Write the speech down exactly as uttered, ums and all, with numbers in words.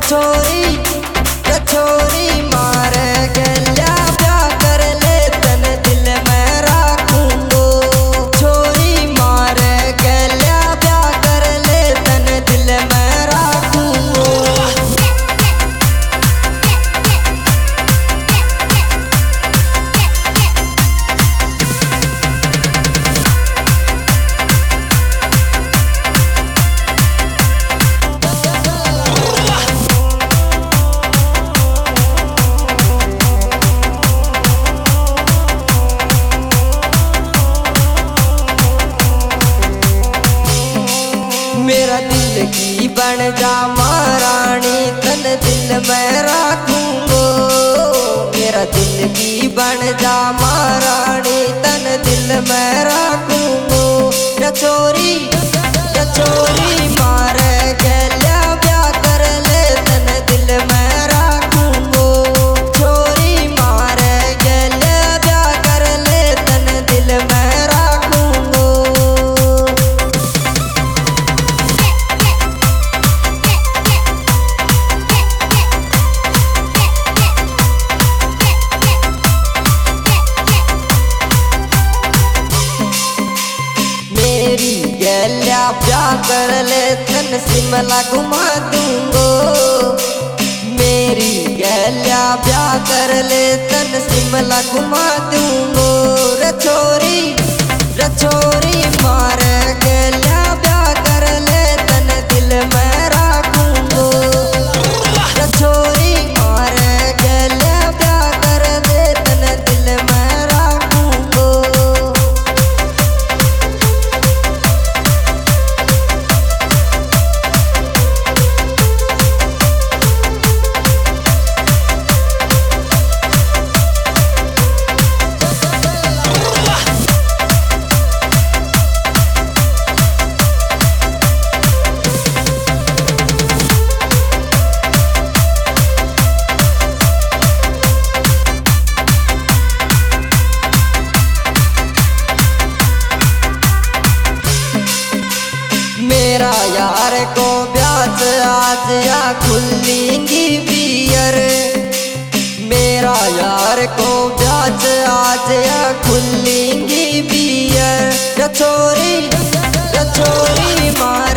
छोरी छोरी मार गल्या प्यार कर ले तन दिल में राखूंगो। छोरी मार गल्या प्यार कर ले तन दिल में राखूंगो। मेरा दिल की बन जा महारानी तन दिल में राखूंगो। मेरा दिल की बन जा महारानी तन दिल में राखूंगो। छोरी छोरी मार गल्या प्यार कर ले तन दिल में राखूंगो। छोरी मार गल्या प्यार कर ले तन दिल में राखूंगो। मेरी गल्या प्यार कर ले तन शिमला घुमा दूंगो। मेरी गल्या प्यार कर ले तन शिमला घुमा दूंगो। रे छोरी रे छोरी मार गल्या प्यार कर ले तन दिल में राखूंगो। रे छोरी मार गल्या प्यार कर ले तन दिल में राखूंगो। मेरा यार को ब्याज आज या खुलेंगी बियर। मेरा यार को ब्याज आज या खुलेंगी बियर। छोरी छोरी मार